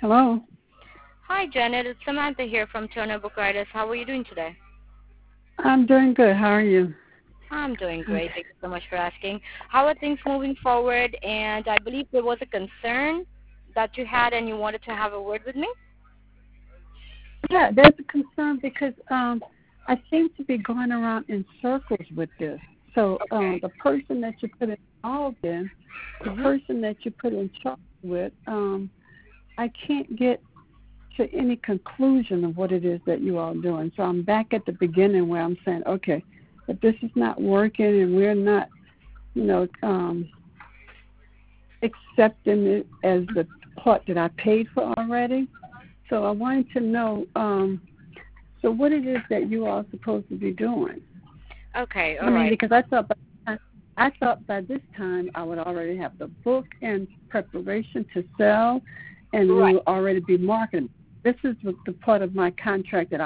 Hello. Hi, Janet. It's Samantha here from Turner Book Writers. How are you doing today? I'm doing good. How are you? I'm doing Okay. great. Thank you so much for asking. How are things moving forward? And I believe there was a concern that you had and you wanted to have a word with me? Yeah, there's a concern because I seem to be going around in circles with this. So Okay. the person that you put involved in, the Mm-hmm. person that you put in charge with, I can't get to any conclusion of what it is that you all doing. So I'm back at the beginning where I'm saying, okay, if this is not working and we're not, you know, accepting it as the part that I paid for already. So I wanted to know, so what it is that you are supposed to be doing. Okay, I all mean, right. because I thought by this time I would already have the book in preparation to sell, and we Right. will already be marketing. This is the part of my contract that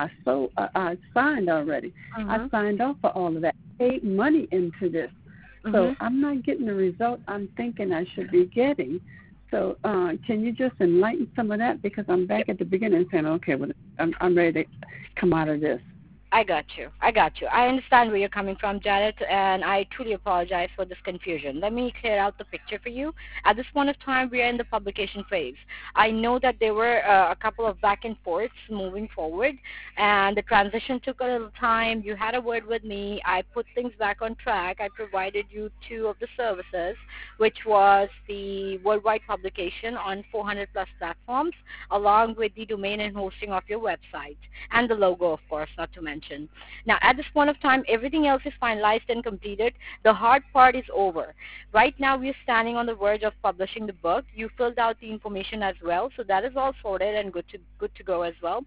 I signed already. I Mm-hmm. signed off for all of that, paid money into this. Mm-hmm. So I'm not getting the result I'm thinking I should be getting. So can you just enlighten some of that? Because I'm back at the beginning saying, okay, well, I'm ready to come out of this. I got you. I got you. I understand where you're coming from, Janet, and I truly apologize for this confusion. Let me clear out the picture for you. At this point of time, we are in the publication phase. I know that there were a couple of back and forths moving forward, and the transition took a little time. You had a word with me. I put things back on track. I provided you two of the services, which was the worldwide publication on 400 plus platforms, along with the domain and hosting of your website, and the logo, of course, not to mention. Now, at this point of time, everything else is finalized and completed. The hard part is over. Right now, we are standing on the verge of publishing the book. You filled out the information as well, so that is all sorted and good to go as well.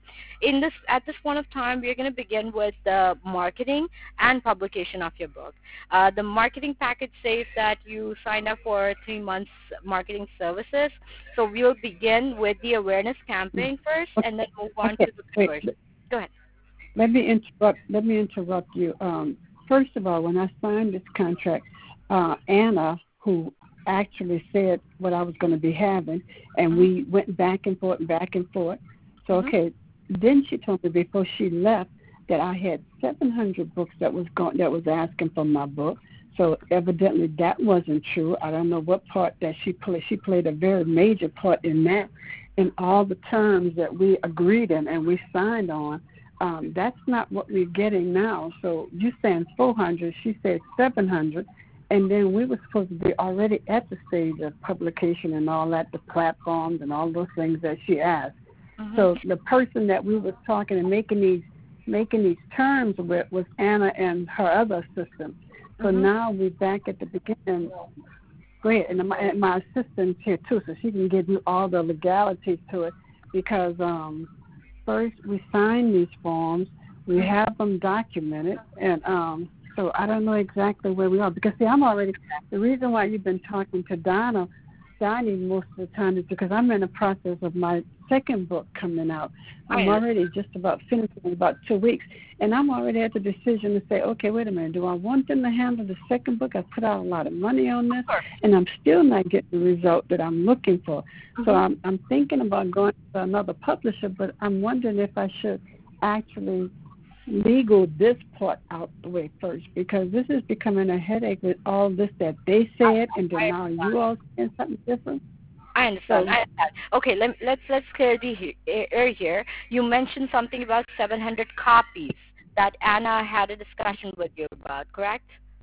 At this point of time, we are going to begin with the marketing and publication of your book. The marketing package says that you signed up for 3 months marketing services, so we'll begin with the awareness campaign first, Okay, and then move on okay, to the wait. conversion. Go ahead. Let me interrupt. Let me interrupt you. First of all, when I signed this contract, Anna, who actually said what I was going to be having, and Mhm. we went back and forth and back and forth. So Mhm. okay, then she told me before she left that I had 700 books that was asking for my book. So evidently that wasn't true. I don't know what part that she played. She played a very major part in that, in all the terms that we agreed in and we signed on. That's not what we're getting now. So you saying 400, she said 700, and then we were supposed to be already at the stage of publication and all that, the platforms and all those things that she asked. Mhm. So the person that we was talking and making these terms with was Anna and her other assistant. So Mhm. now we're back at the beginning. Go ahead, and my assistant's here too, so she can give you all the legalities to it because first we sign these forms, we Mhm. have them documented, and so I don't know exactly where we are because see, I'm already the reason why you've been talking to Donnie most of the time is because I'm in the process of my second book coming out. I I'm understand. already just about finished in about 2 weeks, and I'm already at the decision to say, okay, wait a minute, do I want them to handle the second book? I put out a lot of money on Of this, course. and I'm still not getting the result that I'm looking for. So Mhm. I'm thinking about going to another publisher, but I'm wondering if I should actually legal this part out the way first because this is becoming a headache with all this that they said and then I now you all saying something different. I understand. So I understand. Okay, let's clear the air here. You mentioned something about 700 copies that Anna had a discussion with you about, correct?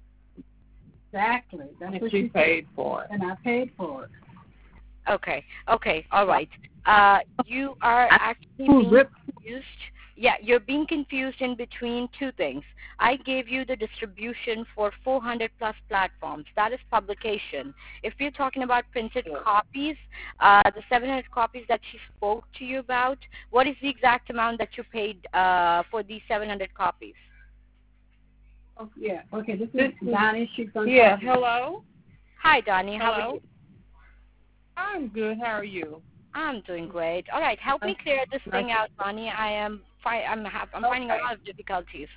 exactly, that's And what she she said, paid for it. and I paid for it. Okay. Okay. All right. You are I actually who being ripped confused. Yeah, you're being confused in between two things. I gave you the distribution for 400 plus platforms. That is publication. If we're talking about printed copies, the 700 copies that she spoke to you about, what is the exact amount that you paid for these 700 copies? oh, yeah, okay, this This is is Donnie, she's gonna yeah. talk now. Hello, Hi, Donnie. How are you? hello. I'm good. How are you? I'm doing great. All right, help me clear this Nice. thing out, Donnie. I'm finding a Okay. lot of difficulties.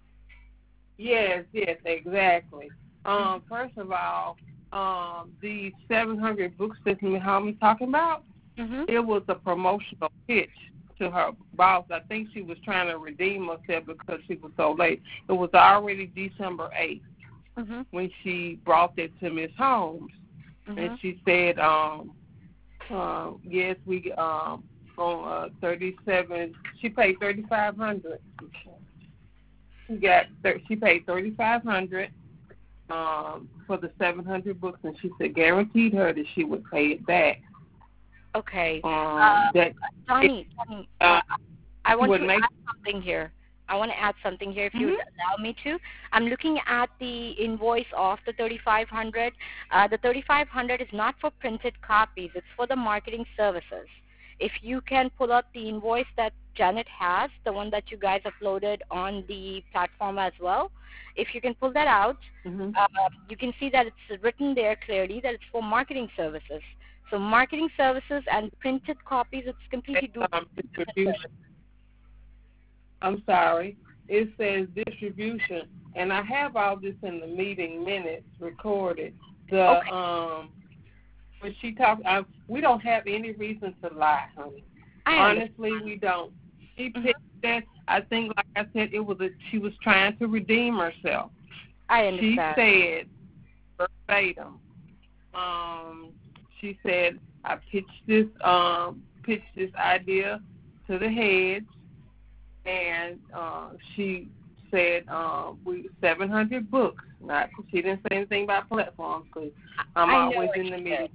Yes, yes, exactly. First of all, the 700 books that you how I'm talking about. It was a promotional pitch to her boss. I think she was trying to redeem herself because she was so late. It was already December 8th when she brought it to Miss Holmes, and she said, yes, we on 37. She paid $3,500. She paid $3,500 for the 700 books, and she said guaranteed her that she would pay it back. Okay. Donnie, I want to add something here. If you would allow me to. I'm looking at the invoice of the $3,500. The $3,500 is not for printed copies. It's for the marketing services. If you can pull up the invoice that Janet has, the one that you guys uploaded on the platform as well, if you can pull that out, you can see that it's written there clearly that it's for marketing services. So marketing services and printed copies, it's completely distribution. I'm sorry. It says distribution, and I have all this in the meeting minutes recorded. When she talks, we don't have any reason to lie, honey. Honestly, we don't. She picked that. I think, like I said, she was trying to redeem herself. I understand. She said verbatim. She said, I pitched this idea to the heads, and she said 700 books. She didn't say anything about platforms because I'm always in the meeting.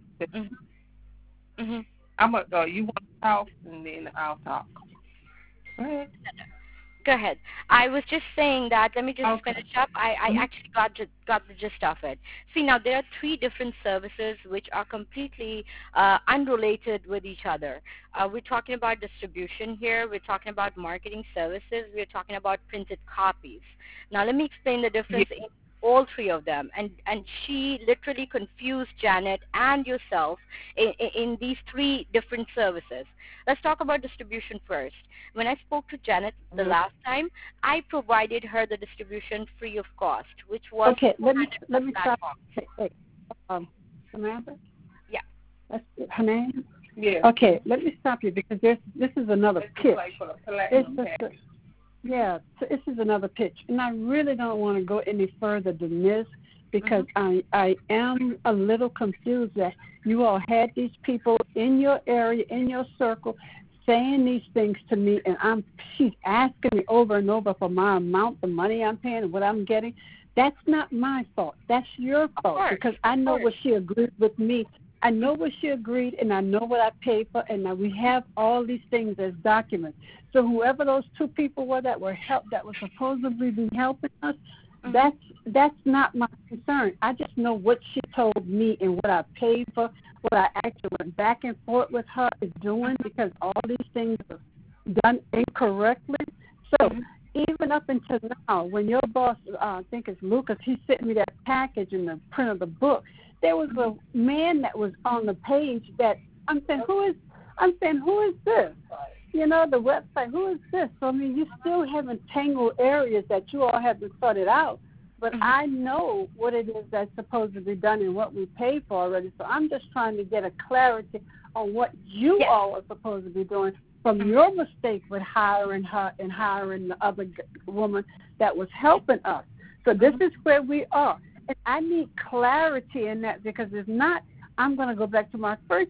I'm gonna go. You want to talk, and then I'll talk. Go ahead. Go ahead. I was just saying that. Let me just finish up. I actually got the gist of it. See, now there are 3 different services which are completely unrelated with each other. We're talking about distribution here. We're talking about marketing services. We're talking about printed copies. Now, let me explain the difference in all 3 of them. And she literally confused Janet and yourself in these 3 different services. Let's talk about distribution first. When I spoke to Janet the last time, I provided her the distribution free of cost, which was let me stop. Hey, Samantha. Yeah. That's her name. Yeah. Okay, let me stop you because this is another pitch. This is another pitch, and I really don't want to go any further than this because I am a little confused that you all had these people in your area, in your circle, saying these things to me, and she's asking me over and over for my amount, the money I'm paying, and what I'm getting. That's not my fault. That's your fault because I know what she agreed with me. I know what she agreed, and I know what I paid for, and now we have all these things as documents. So whoever those 2 people were that were supposedly be helping us, that's not my concern. I just know what she told me and what I paid for, what I actually went back and forth with her is doing because all these things are done incorrectly. So even up until now, when your boss, I think it's Lucas, he sent me that package and the print of the book, there was a man that was on the page that I'm saying, who is this? You know, the website, who is this? So, I mean, you still haven't tangled areas that you all haven't sorted out. But I know what it is that's supposed to be done and what we paid for already. So I'm just trying to get a clarity on what you all are supposed to be doing from your mistake with hiring her and hiring the other woman that was helping us. So this is where we are. And I need clarity in that because it's not, I'm going to go back to my first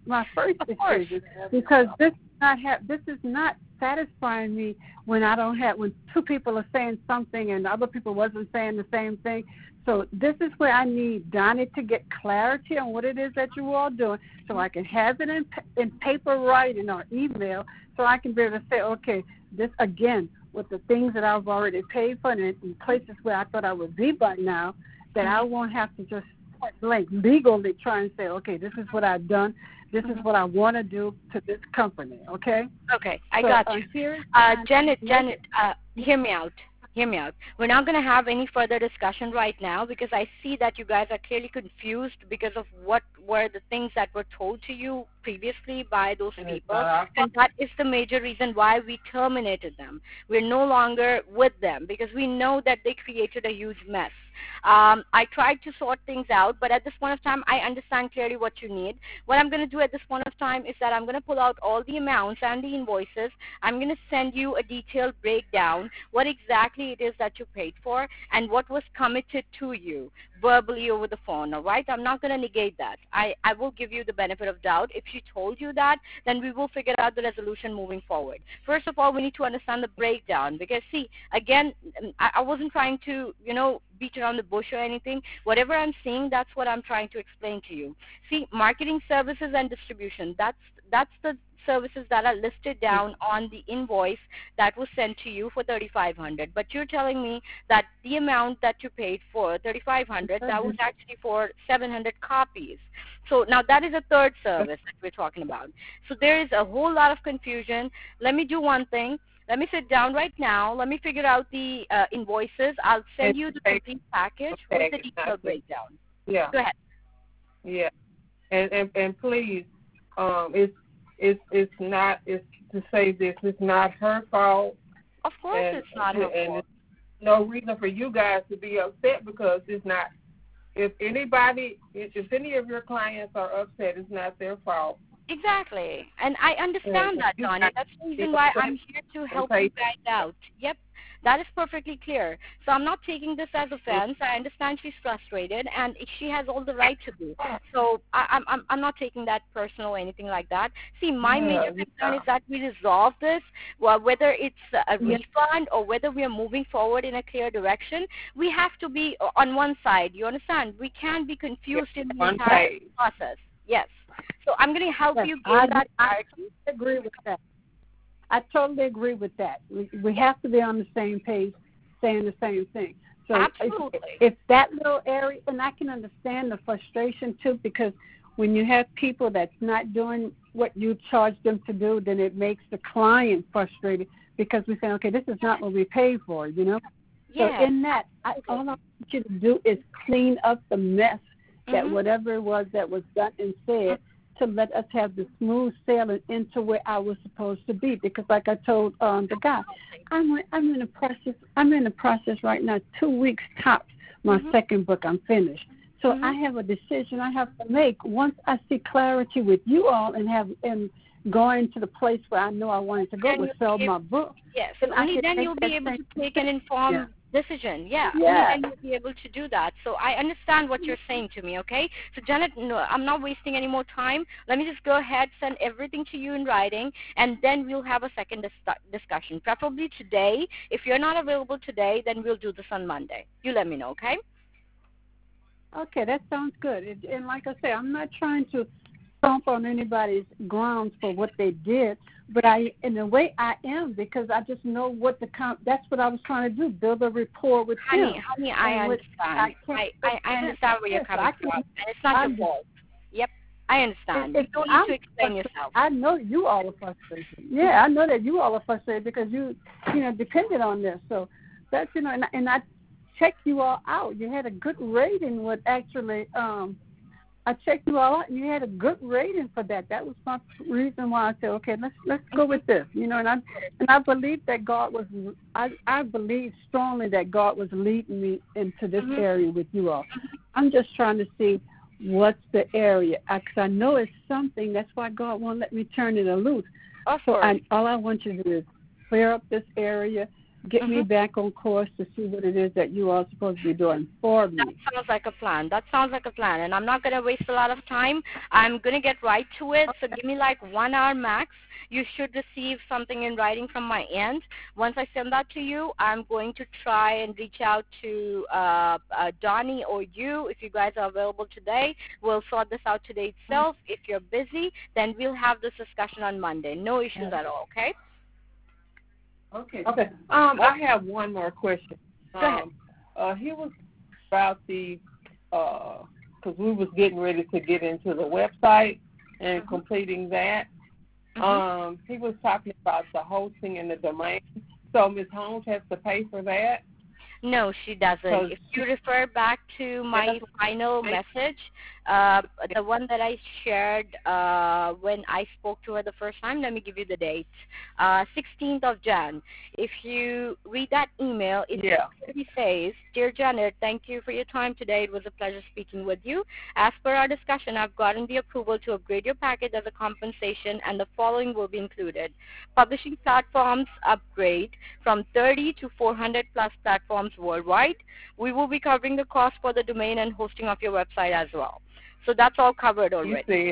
decision because this is not satisfying me when when 2 people are saying something and the other people wasn't saying the same thing. So this is where I need Donnie to get clarity on what it is that you all doing so I can have it in paper writing or email so I can be able to say, okay, this again, with the things that I've already paid for and in places where I thought I would be by now, that I won't have to just legally try and say, okay, this is what I've done. This is what I want to do to this company, okay? Okay, I got you. Janet, hear me out. We're not going to have any further discussion right now because I see that you guys are clearly confused because of what were the things that were told to you previously by those people, and that is the major reason why we terminated them. We're no longer with them because we know that they created a huge mess. I tried to sort things out, but at this point of time, I understand clearly what you need. What I'm going to do at this point of time is that I'm going to pull out all the amounts and the invoices. I'm going to send you a detailed breakdown, what exactly it is that you paid for and what was committed to you verbally over the phone, all right? I'm not going to negate that. I will give you the benefit of doubt. If she told you that, then we will figure out the resolution moving forward. First of all, we need to understand the breakdown because, see, again, I wasn't trying to, beat around the bush or anything. Whatever I'm seeing, that's what I'm trying to explain to you. See, marketing services and distribution, that's the services that are listed down on the invoice that was sent to you for $3,500. But you're telling me that the amount that you paid for $3,500, that was actually for 700 copies. So now that is a third service that we're talking about. So there is a whole lot of confusion. Let me do one thing. Let me sit down right now. Let me figure out the invoices. I'll send you the complete package with the detailed breakdown. Yeah. Go ahead. Yeah. And please, it's not, it's to say this, it's not her fault. Of course it's not her fault. No reason for you guys to be upset because it's not. If any of your clients are upset, it's not their fault. Exactly. And I understand that, Donnie. That's the reason why I'm here to help you guys out. Yep. That is perfectly clear. So I'm not taking this as offense. I understand she's frustrated, and she has all the right to be. So I'm not taking that personal or anything like that. See, my major concern is that we resolve this, whether it's a refund or whether we are moving forward in a clear direction. We have to be on one side. You understand? We can't be confused in the entire process. Yes. So I'm going to help you get that. I agree with that. I totally agree with that. We have to be on the same page, saying the same thing. So absolutely. If that little area, and I can understand the frustration too, because when you have people that's not doing what you charge them to do, then it makes the client frustrated because we say, okay, this is not what we paid for, Yeah. So in that, all I want you to do is clean up the mess that whatever it was that was done and said, to let us have the smooth sailing into where I was supposed to be. Because like I told the guy, I'm in the process right now, 2 weeks tops. My second book, I'm finished. So I have a decision I have to make once I see clarity with you all and going to the place where I know I wanted to go to sell my book. Yes, and only then you'll be able to take an informed decision. Yeah. Only then you'll be able to do that. So I understand what you're saying to me, okay? So Janet, no, I'm not wasting any more time. Let me just go ahead, send everything to you in writing, and then we'll have a second discussion, preferably today. If you're not available today, then we'll do this on Monday. You let me know, okay? Okay, that sounds good. And like I say, I'm not trying to stomp on anybody's grounds for what they did, but in a way I am, because I just know that's what I was trying to do, build a rapport with him. Honey, I understand. I understand where you're coming from, and it's not your fault. Yep, I understand. You don't need to explain yourself. I know you all are frustrated. Yeah, I know that you all are frustrated because you depended on this. So that's, and I checked you all out. You had a good rating with actually, I checked you all out, and you had a good rating for that. That was my reason why I said, okay, let's go with this, And I believe that God was. I believe strongly that God was leading me into this area with you all. I'm just trying to see what's the area, because I know it's something. That's why God won't let me turn it loose. So all I want you to do is clear up this area. Get me back on course to see what it is that you are supposed to be doing for me. That sounds like a plan. And I'm not going to waste a lot of time. I'm going to get right to it. So give me like 1 hour max. You should receive something in writing from my end. Once I send that to you, I'm going to try and reach out to Donnie or you if you guys are available today. We'll sort this out today itself. If you're busy, then we'll have this discussion on Monday. No issues at all, okay? Okay. I have one more question. Go ahead. He was about because we was getting ready to get into the website and completing that. He was talking about the hosting and the domain. So Ms. Holmes has to pay for that? No, she doesn't. If you refer back to my final message, the one that I shared when I spoke to her the first time, let me give you the date, 16th of Jan. If you read that email, it clearly says, Dear Janet, thank you for your time today. It was a pleasure speaking with you. As per our discussion, I've gotten the approval to upgrade your package as a compensation, and the following will be included. Publishing platforms upgrade from 30 to 400 plus platforms worldwide. We will be covering the cost for the domain and hosting of your website as well. So that's all covered already.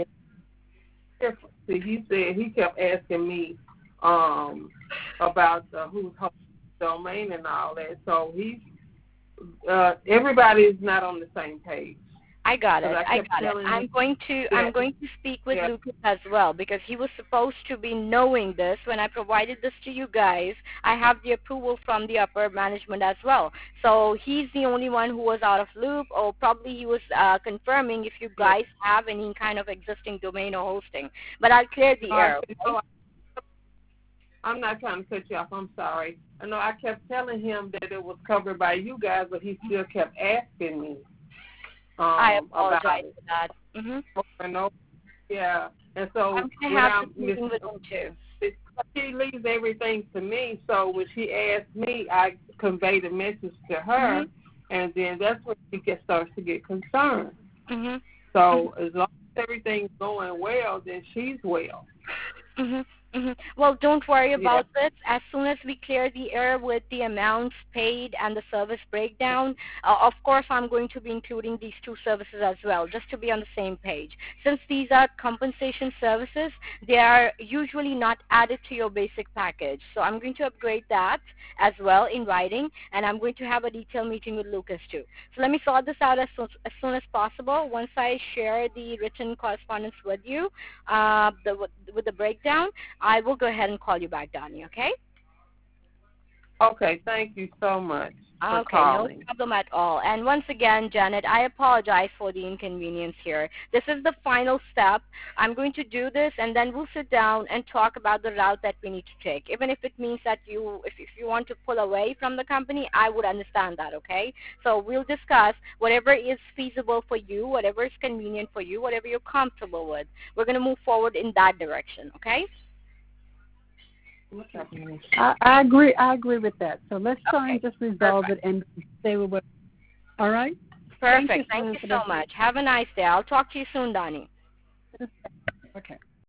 He said he kept asking me about who's hosting the domain and all that. So everybody is not on the same page. I got it. I'm going to speak with Lucas as well, because he was supposed to be knowing this. When I provided this to you guys, I have the approval from the upper management as well. So he's the only one who was out of loop, or probably he was confirming if you guys have any kind of existing domain or hosting. But I'll clear the air. Okay? I'm not trying to cut you off. I'm sorry. I know I kept telling him that it was covered by you guys, but he still kept asking me. I apologize for that. Yeah, and so I'm going to have this meeting with him too. She leaves everything to me, so when she asked me, I conveyed a message to her, and then that's when she starts to get concerned. So as long as everything's going well, then she's well. Well, don't worry about this. As soon as we clear the air with the amounts paid and the service breakdown, of course I'm going to be including these two services as well, just to be on the same page. Since these are compensation services, they are usually not added to your basic package. So I'm going to upgrade that as well in writing, and I'm going to have a detailed meeting with Lucas too. So let me sort this out as soon as possible. Once I share the written correspondence with you, with the breakdown, I will go ahead and call you back, Donnie, okay? Okay, thank you so much for calling. No problem at all. And once again, Janet, I apologize for the inconvenience here. This is the final step. I'm going to do this, and then we'll sit down and talk about the route that we need to take. Even if it means that if you want to pull away from the company, I would understand that, okay? So we'll discuss whatever is feasible for you, whatever is convenient for you, whatever you're comfortable with. We're going to move forward in that direction, okay? I agree with that. So let's try and just resolve it and stay with what. All right? Perfect. Thank you so much. Have a nice day. I'll talk to you soon, Donnie. Okay.